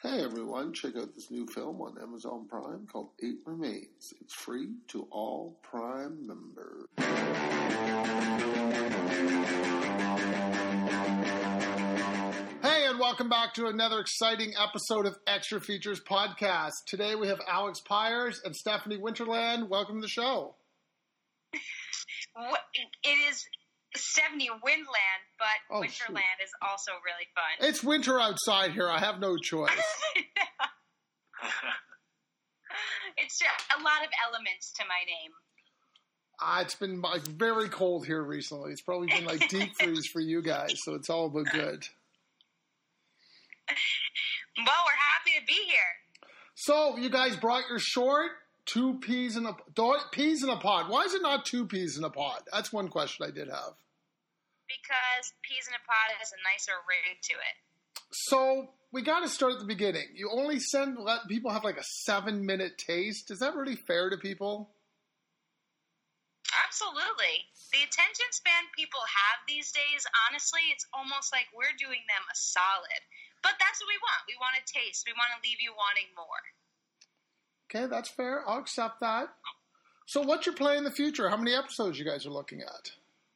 Hey everyone, check out this new film on Amazon Prime called Eight Remains. It's free to all Prime members. Hey, and welcome back to another exciting episode of Extra Features Podcast. Today we have Alex Pyers and Stephanie Winterland. Welcome to the show. It is Stephanie Windland, but Winterland is also really fun. It's winter outside here. I have no choice. It's just a lot of elements to my name. It's been very cold here recently. It's probably been like deep freeze for you guys, so it's all but good. Well, we're happy to be here. So, you guys brought your short, peas in a pod. Why is it not 2 peas in a pod? That's one question I did have. Because peas in a pod has a nicer ring to it. So, we got to start at the beginning. You only let people have like a 7-minute taste. Is that really fair to people? Absolutely. The attention span people have these days, honestly, it's almost like we're doing them a solid. But that's what we want. We want a taste. We want to leave you wanting more. Okay, that's fair. I'll accept that. So what's your plan in the future? How many episodes you guys are looking at?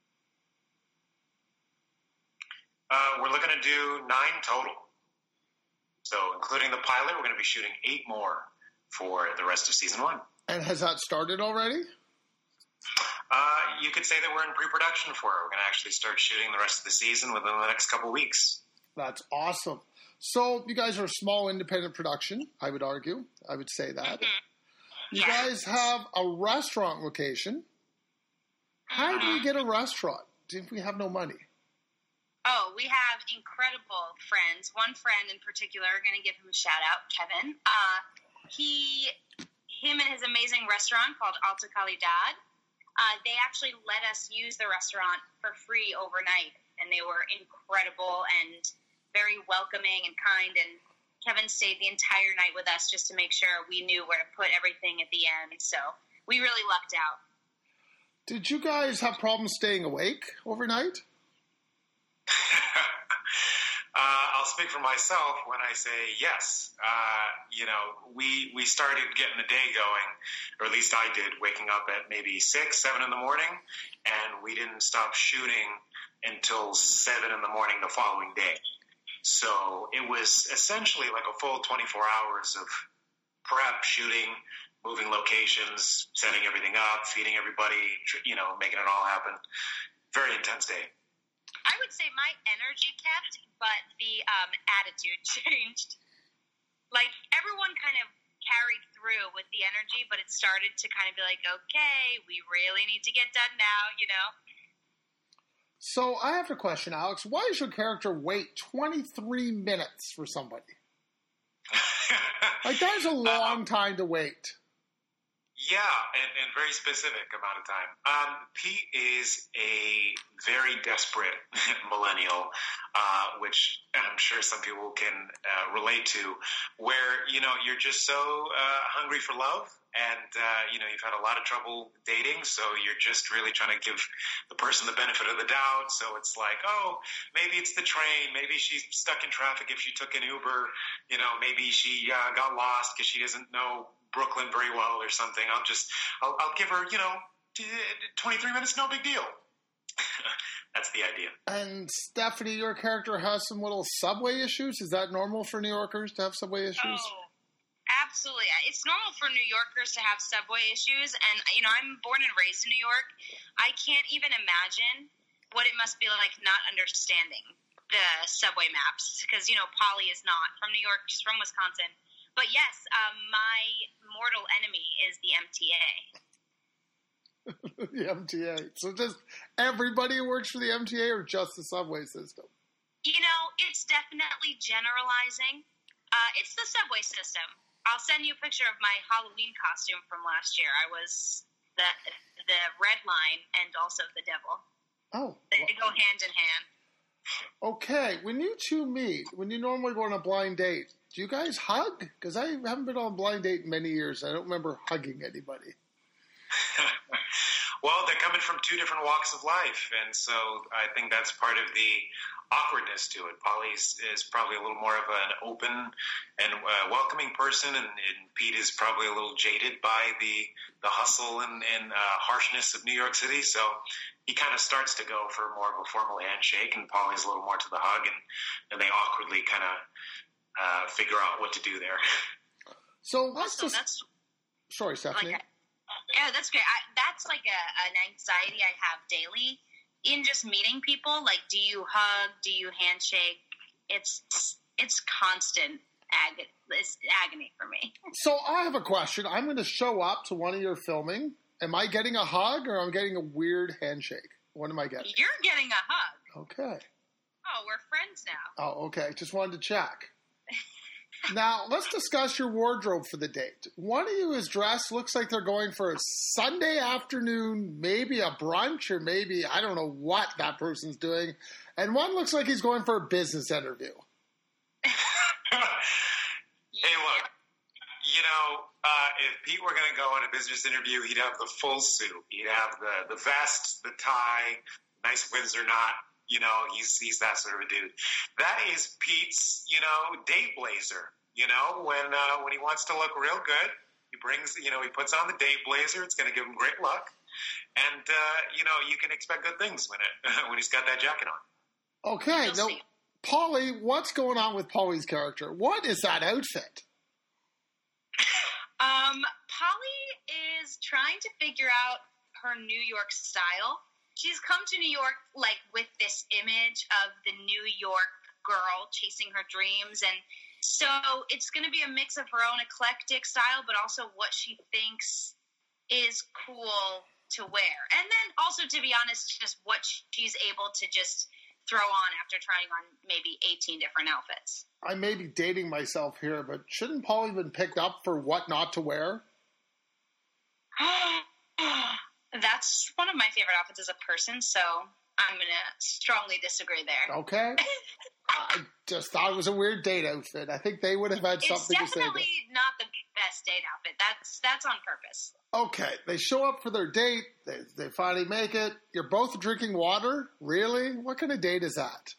We're looking to do 9 total. So including the pilot, we're going to be shooting 8 more for the rest of season 1. And has that started already? You could say that we're in pre-production for it. We're going to actually start shooting the rest of the season within the next couple weeks. That's awesome. So you guys are a small independent production, I would argue. I would say that. Mm-hmm. You guys have a restaurant location. How do you get a restaurant if we have no money? Oh, we have incredible friends. One friend in particular, I'm going to give him a shout out, Kevin. Him and his amazing restaurant called Alta Calidad, they actually let us use the restaurant for free overnight, and they were incredible and very welcoming and kind, and Kevin stayed the entire night with us just to make sure we knew where to put everything at the end, so we really lucked out. Did you guys have problems staying awake overnight? I'll speak for myself when I say yes. We started getting the day going, or at least I did, waking up at maybe 6, 7 in the morning, and we didn't stop shooting until 7 in the morning the following day. So it was essentially like a full 24 hours of prep, shooting, moving locations, setting everything up, feeding everybody, making it all happen. Very intense day. I would say my energy kept, but the attitude changed. Like, everyone kind of carried through with the energy, but it started to kind of be like, okay, we really need to get done now, So I have a question, Alex. Why does your character wait 23 minutes for somebody? Like, that's a long time to wait. Yeah, and very specific amount of time. Pete is a very desperate millennial, which I'm sure some people can relate to, where, you're just so hungry for love, and, you've had a lot of trouble dating, so you're just really trying to give the person the benefit of the doubt. So it's like, oh, maybe it's the train, maybe she's stuck in traffic if she took an Uber, maybe she got lost because she doesn't know Brooklyn very well or something. I'll give her, 23 minutes, no big deal. That's the idea. And Stephanie, your character has some little subway issues. Is that normal for New Yorkers to have subway issues? Oh, absolutely. It's normal for New Yorkers to have subway issues. And, I'm born and raised in New York. I can't even imagine what it must be like not understanding the subway maps. Because, Polly is not from New York. She's from Wisconsin. But yes, my mortal enemy is the MTA. The MTA. So just everybody who works for the MTA or just the subway system? It's definitely generalizing. It's the subway system. I'll send you a picture of my Halloween costume from last year. I was the red line and also the devil. Oh. They go hand in hand. Okay, when you two meet, when you normally go on a blind date, do you guys hug? Because I haven't been on a blind date in many years. I don't remember hugging anybody. Well, they're coming from two different walks of life, and so I think that's part of the awkwardness to it. Polly is probably a little more of an open and welcoming person, and Pete is probably a little jaded by the hustle and harshness of New York City. So he kind of starts to go for more of a formal handshake, and Polly's a little more to the hug, and they awkwardly kind of figure out what to do there. So sorry, Stephanie. Like, yeah, that's great. That's like an anxiety I have daily in just meeting people. Like, do you hug? Do you handshake? It's constant agony for me. So I have a question. I'm going to show up to one of your filming. Am I getting a hug or am I getting a weird handshake? What am I getting? You're getting a hug. Okay. Oh, we're friends now. Oh, okay. Just wanted to check. Now, let's discuss your wardrobe for the date. One of you is dressed, looks like they're going for a Sunday afternoon, maybe a brunch, or maybe, I don't know what that person's doing. And one looks like he's going for a business interview. Hey, look, if Pete were going to go on a business interview, he'd have the full suit. He'd have the vest, the tie, nice Windsor knot. He's that sort of a dude. That is Pete's, date blazer. When he wants to look real good, he brings, he puts on the date blazer. It's going to give him great luck. And, you can expect good things when he's got that jacket on. Okay. Now, Polly, what's going on with Polly's character? What is that outfit? Polly is trying to figure out her New York style. She's come to New York, like, with this image of the New York girl chasing her dreams. And so it's going to be a mix of her own eclectic style, but also what she thinks is cool to wear. And then also, to be honest, just what she's able to just throw on after trying on maybe 18 different outfits. I may be dating myself here, but shouldn't Polly been picked up for what not to wear? That's one of my favorite outfits as a person, so I'm going to strongly disagree there. Okay. I just thought it was a weird date outfit. I think they would have had something to say. It's definitely not the best date outfit. That's on purpose. Okay. They show up for their date. They finally make it. You're both drinking water? Really? What kind of date is that?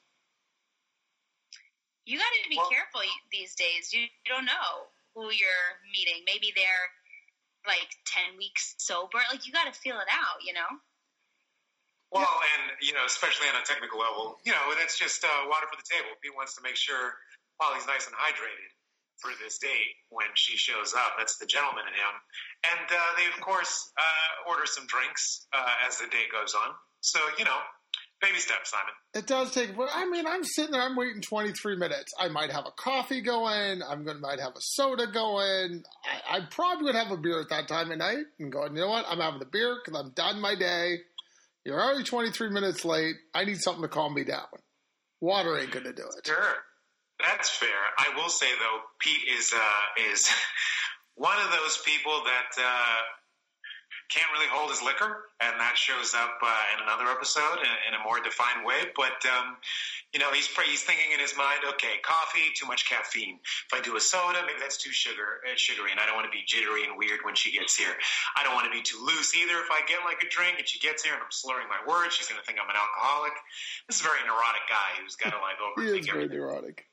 You got to be careful these days. You don't know who you're meeting. Maybe they're like 10 weeks sober. Like, you got to feel it out, Well, and, especially on a technical level, that's just water for the table. Pete wants to make sure Polly's nice and hydrated for this date when she shows up. That's the gentleman in him. And they, of course, order some drinks as the date goes on. So, baby steps, Simon. It does take, I'm sitting there, I'm waiting 23 minutes. I might have a coffee going. Might have a soda going. I probably would have a beer at that time of night and going, you know what? I'm having a beer because I'm done my day. You're already 23 minutes late. I need something to calm me down. Water ain't going to do it. Sure. That's fair. I will say, though, Pete is one of those people that can't really hold his liquor, and that shows up in another episode in a more defined way. But, he's thinking in his mind, okay, coffee, too much caffeine. If I do a soda, maybe that's too sugary, and I don't want to be jittery and weird when she gets here. I don't want to be too loose either. If I get like a drink and she gets here and I'm slurring my words, she's going to think I'm an alcoholic. This is a very neurotic guy who's got to overthink everything. He is very neurotic.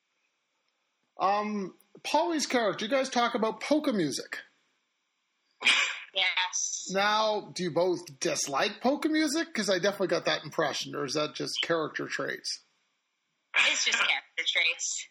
Polly's character, you guys talk about polka music. Yes. Now, do you both dislike polka music? Because I definitely got that impression. Or is that just character traits? It's just character traits.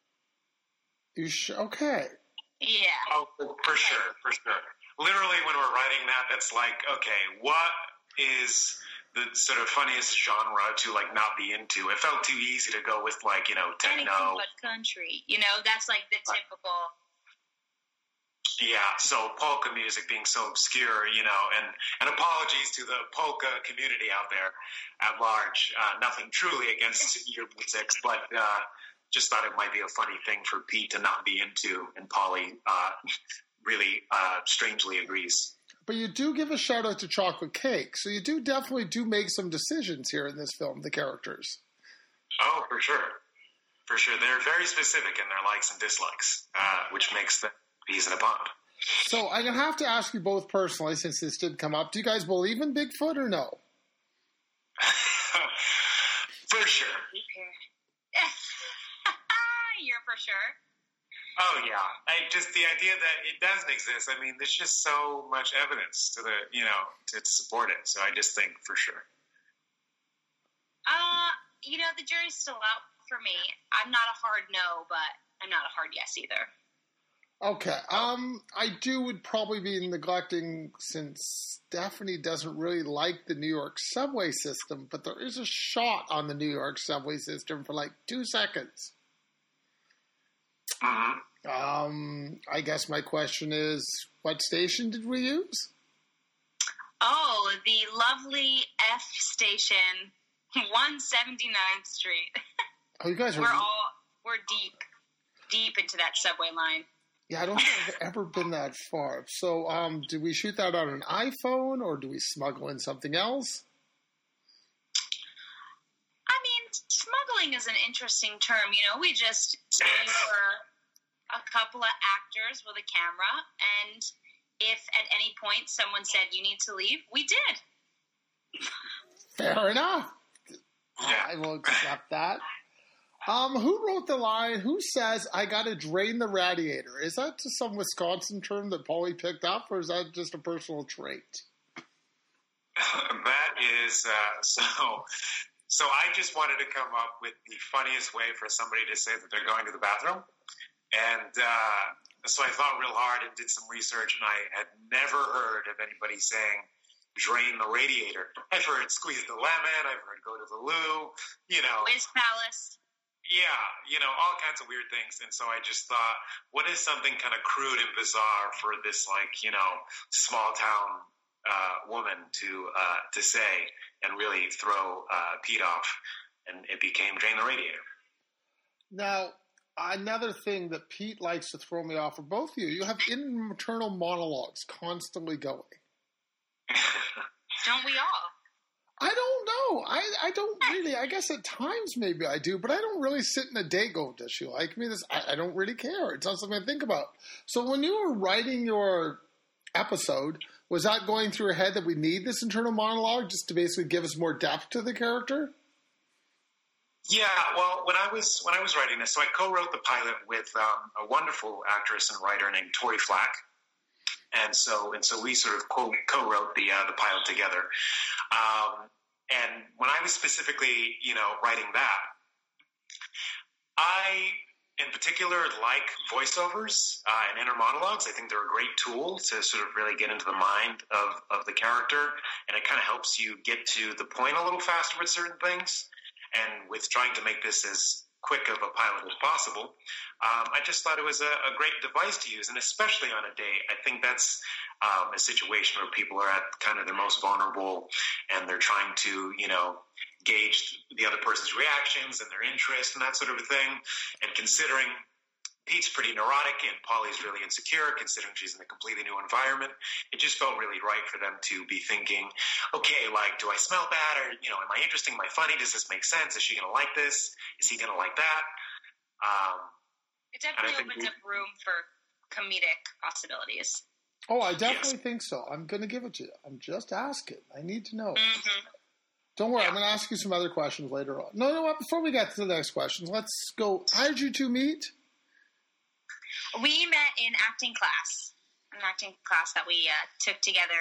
Okay. Yeah. Oh, for sure. Literally, when we're writing that, that's like, okay, what is the sort of funniest genre to not be into? It felt too easy to go with techno. Anything but country. That's like the typical. Yeah, so polka music being so obscure, and apologies to the polka community out there at large. Nothing truly against your music, but just thought it might be a funny thing for Pete to not be into, and Polly really strangely agrees. But you do give a shout out to chocolate cake, so you definitely make some decisions here in this film, the characters. Oh, for sure. For sure. They're very specific in their likes and dislikes, which makes them peas in a pod. So I'm going to have to ask you both personally, since this did come up. Do you guys believe in Bigfoot or no? For sure. You're for sure. Oh yeah, just the idea that it doesn't exist. I mean, there's just so much evidence to to support it. So I just think for sure. The jury's still out for me. I'm not a hard no, but I'm not a hard yes either. Okay. I would probably be neglecting, since Stephanie doesn't really like the New York subway system, but there is a shot on the New York subway system for like 2 seconds. Mm-hmm. I guess my question is, what station did we use? Oh, the lovely F station, 179th Street. Oh, you guys are... We're deep into that subway line. Yeah, I don't think I've ever been that far. So, do we shoot that on an iPhone, or do we smuggle in something else? I mean, smuggling is an interesting term. We just were a couple of actors with a camera, and if at any point someone said you need to leave, we did. Fair enough. Yeah. I will accept that. Who wrote the line, who says, I gotta drain the radiator? Is that just some Wisconsin term that Paulie picked up, or is that just a personal trait? That is, so I just wanted to come up with the funniest way for somebody to say that they're going to the bathroom. And so I thought real hard and did some research, and I had never heard of anybody saying, drain the radiator. I've heard squeeze the lemon, I've heard go to the loo, Whiz Palace. Yeah, all kinds of weird things. And so I just thought, what is something kind of crude and bizarre for this, small town woman to say and really throw Pete off? And it became drain the radiator. Now, another thing that Pete likes to throw me off, for both of you, you have internal monologues constantly going. Don't we all? I don't know. I don't really. I guess at times maybe I do, but I don't really sit in a day go, does she like me? I don't really care. It's not something I think about. So when you were writing your episode, was that going through your head that we need this internal monologue just to basically give us more depth to the character? Yeah, well, when I was writing this, so I co-wrote the pilot with a wonderful actress and writer named Tori Flack. And so we sort of co-wrote the pilot together. And when I was specifically, writing that, I, in particular, like voiceovers and inner monologues. I think they're a great tool to sort of really get into the mind of the character, and it kind of helps you get to the point a little faster with certain things. And with trying to make this as quick of a pilot as possible, I just thought it was a great device to use, and especially on a date. I think that's a situation where people are at kind of their most vulnerable, and they're trying to, gauge the other person's reactions and their interest and that sort of a thing. And considering Pete's pretty neurotic and Polly's really insecure, considering she's in a completely new environment, it just felt really right for them to be thinking, okay, do I smell bad? Or, am I interesting? Am I funny? Does this make sense? Is she going to like this? Is he going to like that? It definitely opens up room for comedic possibilities. Oh, I definitely think so. I'm going to give it to you. I'm just asking. I need to know. Mm-hmm. Don't worry. I'm going to ask you some other questions later on. No, you know what? Before we get to the next questions, let's go. How did you two meet? We met in acting class, an acting class that we took together.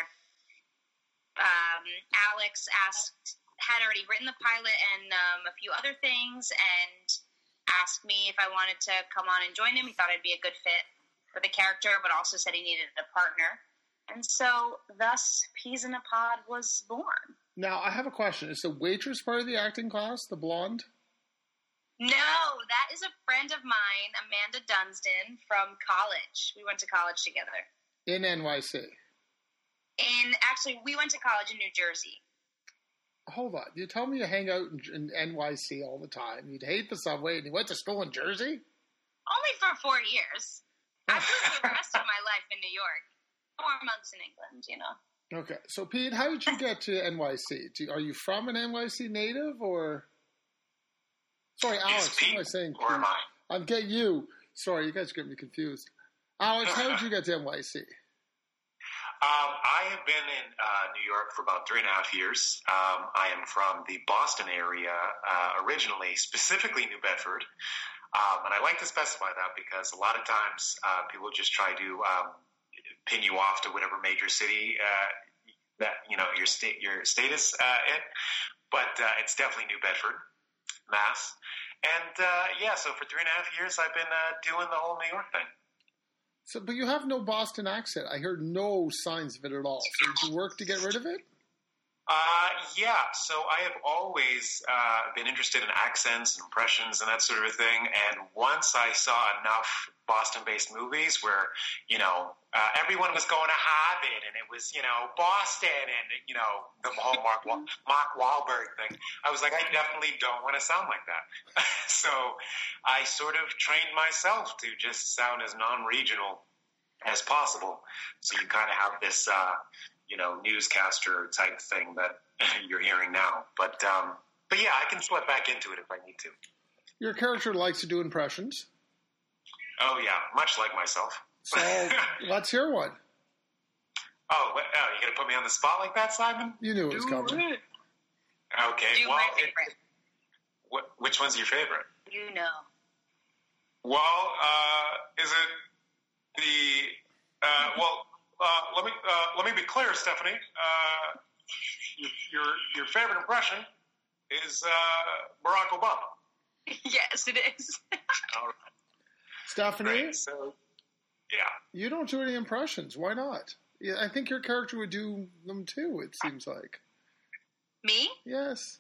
Alex had already written the pilot and a few other things, and asked me if I wanted to come on and join him. He thought I'd be a good fit for the character, but also said he needed a partner. And so, thus, Peas in a Pod was born. Now, I have a question. Is the waitress part of the acting class, the blonde? No, that is a friend of mine, Amanda Dunstan, from college. We went to college together. In NYC? Actually, we went to college in New Jersey. Hold on. You tell me you hang out in NYC all the time. You'd hate the subway, and you went to school in Jersey? Only for 4 years. I lived the rest of my life in New York. 4 months in England, Okay. So, Pete, how did you get to NYC? Are you from an NYC native, or... Sorry, Alex, what am I saying? Or am I? I'm getting you. Sorry, you guys get me confused. Alex, how did you get to NYC? I have been in New York for about 3.5 years. I am from the Boston area originally, specifically New Bedford. And I like to specify that because a lot of times people just try to pin you off to whatever major city that your state is in. But it's definitely New Bedford, Mass. And so for 3.5 years, I've been doing the whole New York thing. So, but you have no Boston accent. I heard no signs of it at all. So did you work to get rid of it? So I have always been interested in accents and impressions and that sort of thing. And once I saw enough Boston-based movies where, everyone was going to Harvard and it was, Boston and, the whole Mark Wahlberg thing, I was like, I definitely don't want to sound like that. So I sort of trained myself to just sound as non-regional as possible. So you kind of have this, newscaster type thing that you're hearing now. But yeah, I can slip back into it if I need to. Your character likes to do impressions. Oh, yeah, much like myself. So let's hear one. Oh, you going to put me on the spot like that, Simon? You knew it was coming. Okay, my favorite. Which one's your favorite? Well, is it the... let me be clear, Stephanie. Your favorite impression is Barack Obama. Yes, it is. All right. Stephanie, right, so, yeah. You don't do any impressions. Why not? Yeah, I think your character would do them too, it seems like. Me? Yes.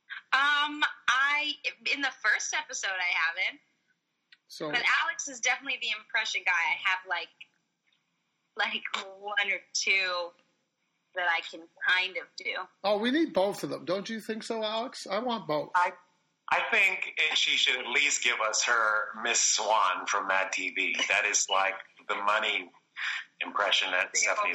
In the first episode I haven't. So, but Alex is definitely the impression guy. I have like one or two that I can kind of do. Oh, we need both of them. Don't you think so, Alex? I want both. I think she should at least give us her Miss Swan from Mad TV. That is like the money impression that Stephanie's.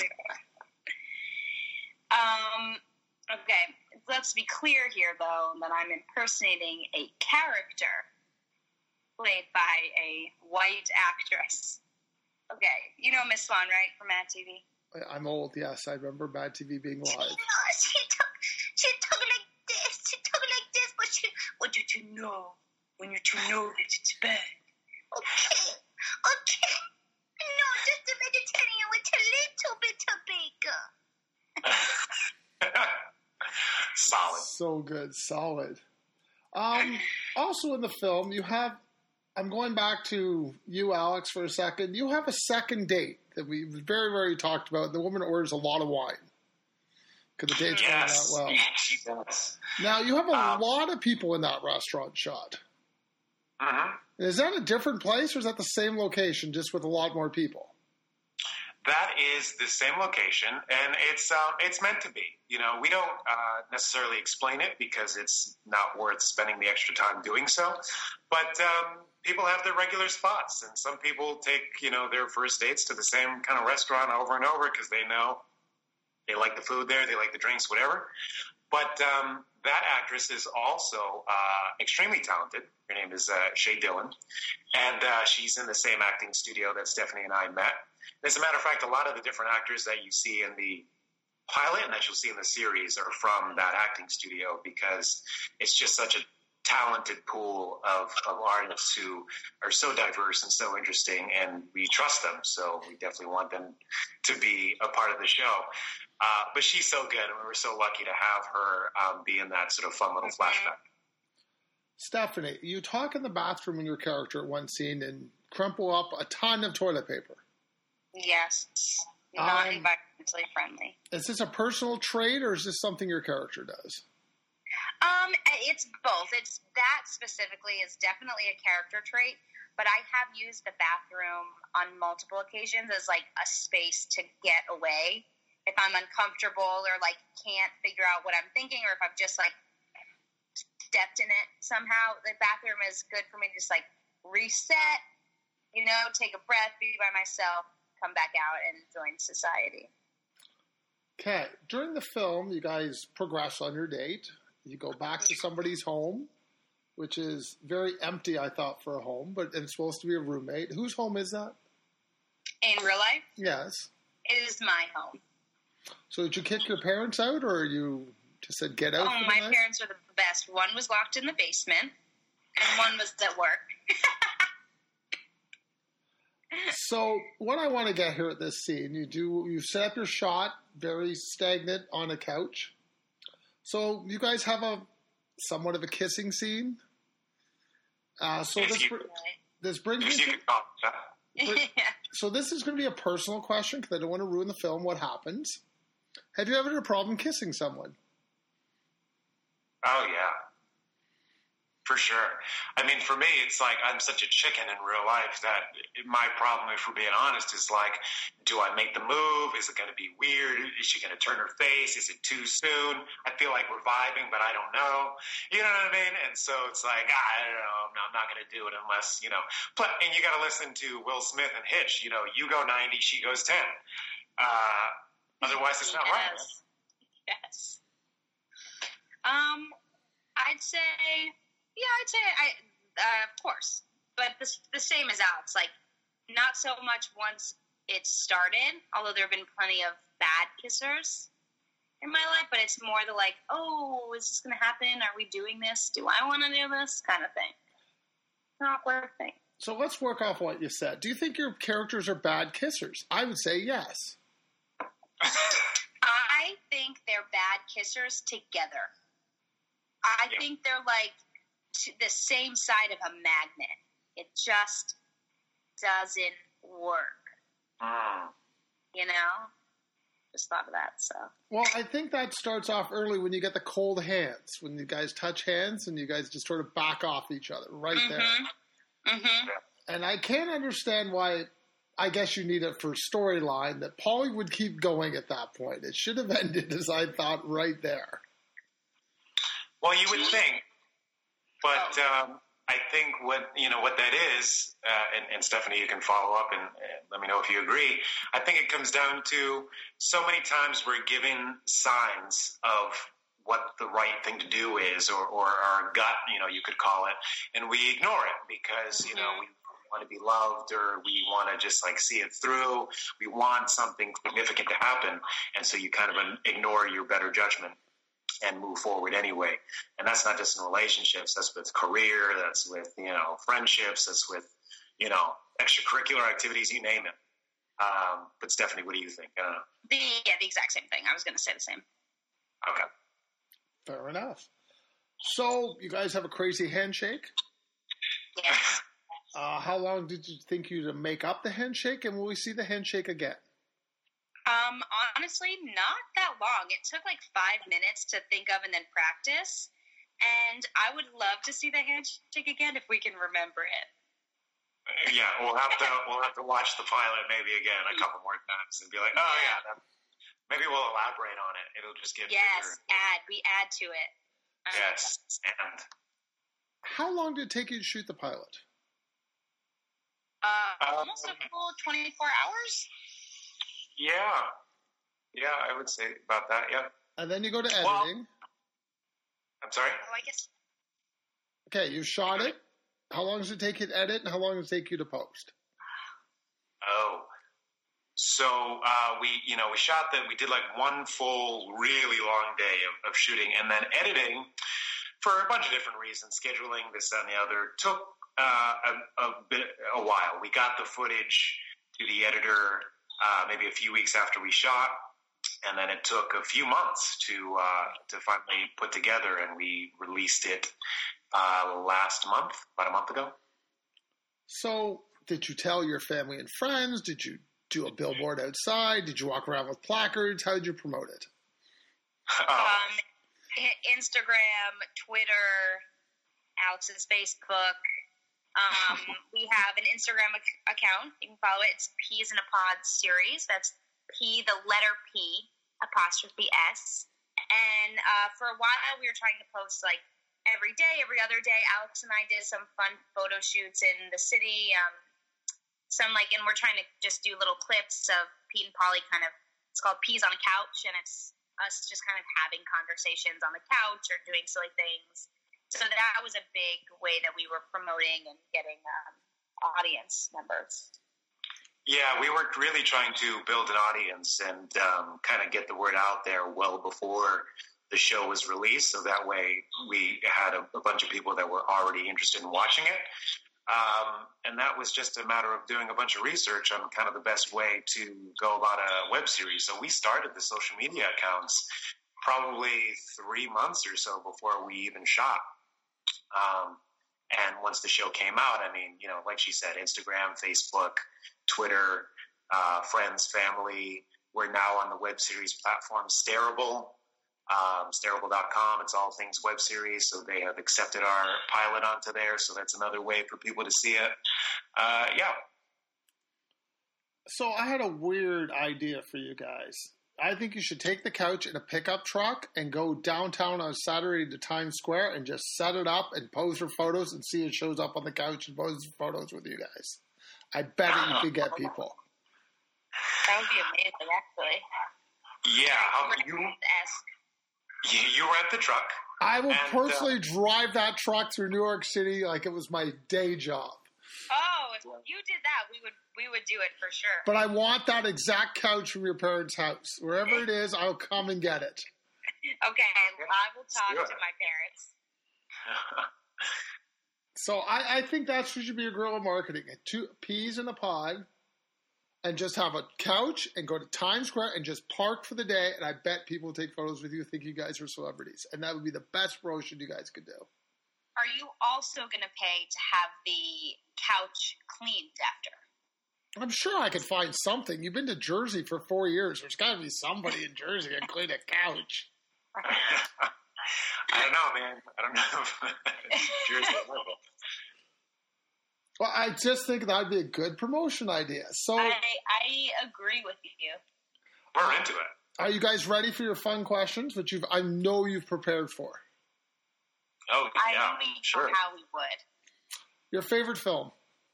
Okay, let's be clear here, though, that I'm impersonating a character played by a white actress. Okay, you know Miss Swan, right, from Mad TV? I'm old, yes. I remember Mad TV being live. She talk like this. She talk like this, but she want you to know when you to know that it's bad. Okay. No, just a vegetarian with a little bit of bacon. Solid. So good. Solid. Also in the film, you have... I'm going back to you, Alex, for a second. You have a second date that we very, very talked about. The woman orders a lot of wine because the date's going out well. She does. Now, you have a lot of people in that restaurant shot. Uh-huh. Is that a different place, or is that the same location, just with a lot more people? That is the same location, and it's meant to be. We don't necessarily explain it because it's not worth spending the extra time doing so. But people have their regular spots, and some people take their first dates to the same kind of restaurant over and over because they know they like the food there, they like the drinks, whatever. But that actress is also extremely talented. Her name is Shay Dillon, and she's in the same acting studio that Stephanie and I met. As a matter of fact, a lot of the different actors that you see in the pilot and that you'll see in the series are from that acting studio because it's just such a talented pool of artists who are so diverse and so interesting, and we trust them. So we definitely want them to be a part of the show. But she's so good, and we were so lucky to have her be in that sort of fun little flashback. Stephanie, you talk in the bathroom in your character at one scene and crumple up a ton of toilet paper. Yes. Not environmentally friendly. Is this a personal trait, or is this something your character does? It's both. It's that specifically is definitely a character trait, but I have used the bathroom on multiple occasions as like a space to get away if I'm uncomfortable or like can't figure out what I'm thinking, or if I've just like stepped in it somehow. The bathroom is good for me to just like reset, take a breath, be by myself, come back out and join society. Okay. During the film, you guys progress on your date. You go back to somebody's home, which is very empty, I thought, for a home, but it's supposed to be a roommate. Whose home is that? In real life, Yes. it is my home. So did you kick your parents out, or you just said get out? Oh, my parents are the best. One was locked in the basement, and one was at work. So what I want to get here at this scene, you set up your shot, very stagnant on a couch. So you guys have a somewhat of a kissing scene. So this brings me to, so this is going to be a personal question because I don't want to ruin the film. What happens? Have you ever had a problem kissing someone? Oh, yeah. For sure. I mean, for me, it's like I'm such a chicken in real life that my problem, if we're being honest, is like, do I make the move? Is it going to be weird? Is she going to turn her face? Is it too soon? I feel like we're vibing, but I don't know. You know what I mean? And so it's like, I don't know. I'm not going to do it unless, and you got to listen to Will Smith and Hitch. You go 90, she goes 10. Otherwise, it's not right. Yes. I'd say... Yeah, I'd say of course, but the same as Alex. Like, not so much once it started. Although there have been plenty of bad kissers in my life, but it's more the like, oh, is this going to happen? Are we doing this? Do I want to do this? Kind of thing. An awkward thing. So let's work off what you said. Do you think your characters are bad kissers? I would say yes. I think they're bad kissers together. I think they're like the same side of a magnet. It just doesn't work. Just thought of that. So. Well, I think that starts off early when you get the cold hands, when you guys touch hands and you guys just sort of back off each other right there. Mm-hmm. And I can't understand why. I guess you need it for storyline that Polly would keep going at that point. It should have ended, as I thought, right there. Well, you would think. But I think what that is, and Stephanie, you can follow up and let me know if you agree. I think it comes down to so many times we're given signs of what the right thing to do is, or our gut, you could call it, and we ignore it because we want to be loved, or we want to just like see it through. We want something significant to happen, and so you kind of ignore your better judgment and move forward anyway. And that's not just in relationships. That's with career. That's with, friendships. That's with, extracurricular activities, you name it. But Stephanie, what do you think? I don't know. The exact same thing. I was going to say the same. Okay. Fair enough. So you guys have a crazy handshake? Yes. How long did you think you'd make up the handshake? And will we see the handshake again? Honestly, not that long. It took like 5 minutes to think of and then practice. And I would love to see the handshake again if we can remember it. Yeah, we'll have to watch the pilot maybe again a couple more times and be like, oh yeah, maybe we'll elaborate on it. It'll just get bigger. We add to it. Yes, and how long did it take you to shoot the pilot? Almost a full 24 hours. Yeah, I would say about that, yeah. And then you go to editing. I'm sorry? Oh, I guess. Okay, you shot it. How long does it take you to edit, and how long does it take you to post? Oh. So we shot that. We did like one full, really long day of shooting, and then editing for a bunch of different reasons, scheduling, this, that, and the other, took a while. We got the footage to the editor maybe a few weeks after we shot, and then it took a few months to finally put together, and we released it last month, about a month ago. So, did you tell your family and friends? Did you do a billboard outside? Did you walk around with placards? How did you promote it? Instagram, Twitter, Alex's Facebook. We have an Instagram account. You can follow it. It's Peas in a Pod series. That's P, the letter P, apostrophe S. And for a while, we were trying to post like every day, every other day. Alex and I did some fun photo shoots in the city. And we're trying to just do little clips of Pete and Polly it's called Peas on a Couch, and it's us just kind of having conversations on the couch or doing silly things. So that was a big way that we were promoting and getting audience members. Yeah, we were really trying to build an audience and kind of get the word out there well before the show was released. So that way we had a bunch of people that were already interested in watching it. And that was just a matter of doing a bunch of research on kind of the best way to go about a web series. So we started the social media accounts probably 3 months or so before we even shot. And once the show came out, I mean, you know, like she said, Instagram, Facebook, Twitter, friends, family. We're now on the web series platform Starable, Starable.com. It's all things web series. So they have accepted our pilot onto there. So that's another way for people to see it. Yeah. So I had a weird idea for you guys. I think you should take the couch in a pickup truck and go downtown on Saturday to Times Square and just set it up and pose for photos and see it shows up on the couch and poses for photos with you guys. I bet you could get people. That would be amazing, actually. Yeah. You rent the truck. I will personally drive that truck through New York City like it was my day job. Oh, if you did that, we would do it for sure. But I want that exact couch from your parents' house. Wherever it is, I'll come and get it. Okay, I will talk to my parents. So I think that's what should be your guerrilla marketing. 2 peas in a pod and just have a couch and go to Times Square and just park for the day. And I bet people will take photos with you, think you guys are celebrities. And that would be the best promotion you guys could do. Are you also going to pay to have the couch cleaned after? I'm sure I could find something. You've been to Jersey for 4 years. There's got to be somebody in Jersey that can clean a couch. I don't know, man. I don't know if Jersey is level. Well, I just think that would be a good promotion idea. So I agree with you. We're into it. Are you guys ready for your fun questions, which I know you've prepared for? Oh, yeah, I really sure. know how we would. Your favorite film?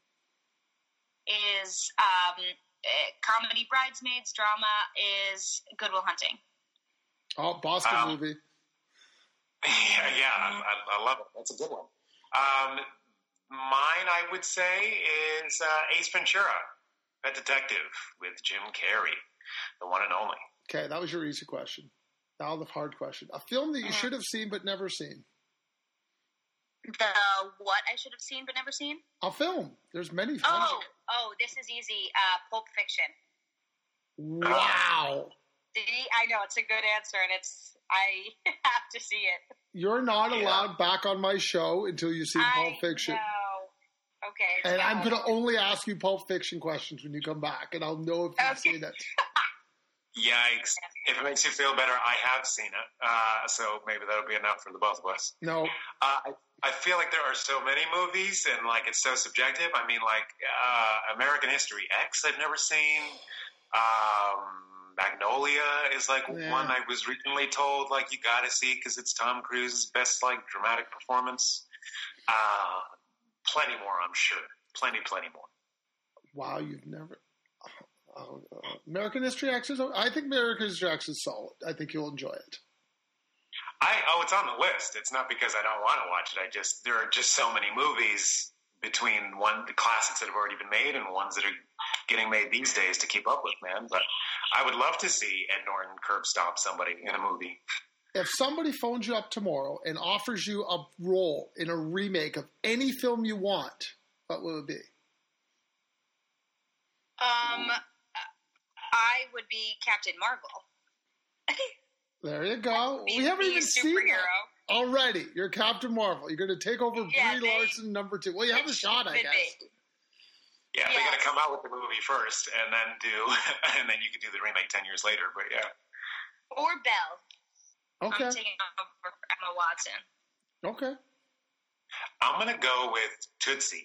Is comedy Bridesmaids, drama is Good Will Hunting. Oh, Boston movie. Yeah, I love it. That's a good one. Mine, I would say, is Ace Ventura, Pet Detective with Jim Carrey, the one and only. Okay, that was your easy question. Now the hard question. A film that you should have seen but never seen. The what I should have seen but never seen? A film. There's many films. Oh, this is easy. Pulp Fiction. Wow. See, I know it's a good answer, and I have to see it. You're not allowed back on my show until you see Pulp Fiction. No. Okay. And I'm going to only ask you Pulp Fiction questions when you come back, and I'll know if you've seen it. Yikes. If it makes you feel better, I have seen it. So maybe that'll be enough for the both of us. No. I feel like there are so many movies, and like it's so subjective. I mean, like American History X, I've never seen. Magnolia is like one I was recently told like you got to see because it's Tom Cruise's best like dramatic performance. Plenty more, I'm sure. Plenty more. Wow, you've never. American History X is. I think American History X is solid. I think you'll enjoy it. It's on the list. It's not because I don't want to watch it. There are just so many movies between the classics that have already been made and ones that are getting made these days to keep up with, man. But I would love to see Ed Norton curb stomp somebody in a movie. If somebody phones you up tomorrow and offers you a role in a remake of any film you want, what will it be? I would be Captain Marvel. There you go. We haven't even seen that already. You're Captain Marvel. You're going to take over Brie Larson number 2. Well, you have a shot, I guess. Yeah, they're going to come out with the movie first, and then you could do the remake 10 years later. But yeah, or Belle. Okay. I'm taking over Emma Watson. Okay. I'm going to go with Tootsie.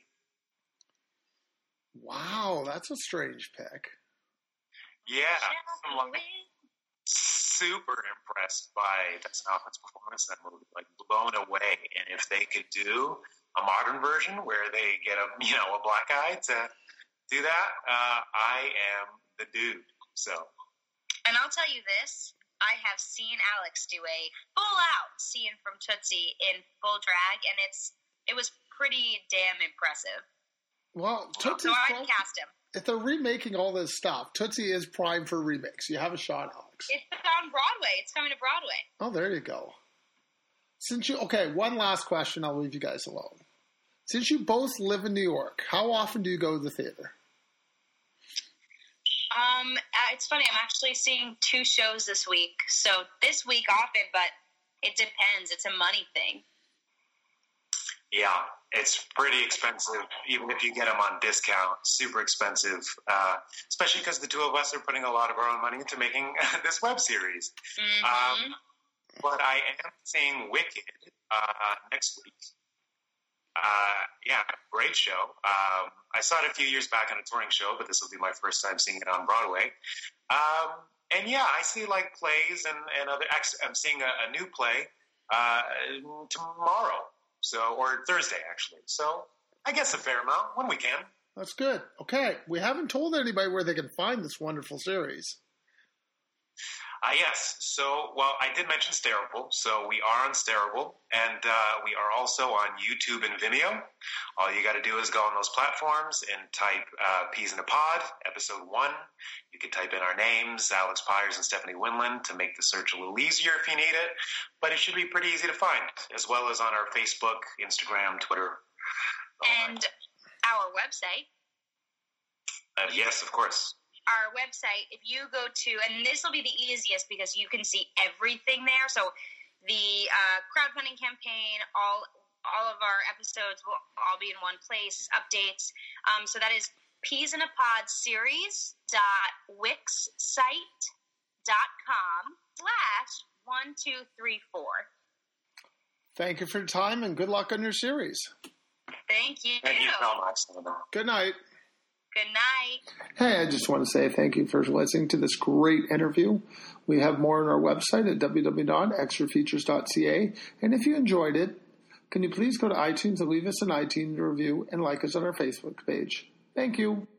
Wow, that's a strange pick. Yeah, I'm super impressed by Dustin Hoffman's performance in that movie. Like blown away. And if they could do a modern version where they get a black guy to do that, I am the dude. So. And I'll tell you this. I have seen Alex do a full-out scene from Tootsie in full drag, and it was pretty damn impressive. Well, Tootsie's so I'd cast him. if they're remaking all this stuff, Tootsie is prime for remakes. You have a shot, Alex. It's on Broadway. It's coming to Broadway. Oh, there you go. One last question. I'll leave you guys alone. Since you both live in New York, how often do you go to the theater? It's funny. I'm actually seeing 2 shows this week. So this week often, but it depends. It's a money thing. Yeah, it's pretty expensive, even if you get them on discount. Super expensive, especially because the 2 of us are putting a lot of our own money into making this web series. Mm-hmm. But I am seeing Wicked next week. Yeah, great show. I saw it a few years back on a touring show, but this will be my first time seeing it on Broadway. And yeah, I see like plays and other. I'm seeing a new play tomorrow, or Thursday actually. So I guess a fair amount when we can. That's good. Okay, we haven't told anybody where they can find this wonderful series. Yes. So, well, I did mention Stareable. So we are on Stareable, and we are also on YouTube and Vimeo. All you got to do is go on those platforms and type Peas in a Pod, episode 1. You can type in our names, Alex Pyers and Stephanie Winland, to make the search a little easier if you need it. But it should be pretty easy to find, as well as on our Facebook, Instagram, Twitter. And our website. Yes, of course. Our website, if you go to, and this will be the easiest because you can see everything there. So the crowdfunding campaign, all of our episodes will all be in one place, updates. So that is peasinapodseries.wixsite.com/1234. Thank you for your time and good luck on your series. Thank you. Thank you so much. Good night. Good night. Hey, I just want to say thank you for listening to this great interview. We have more on our website at www.extrafeatures.ca. And if you enjoyed it, can you please go to iTunes and leave us an iTunes review and like us on our Facebook page. Thank you.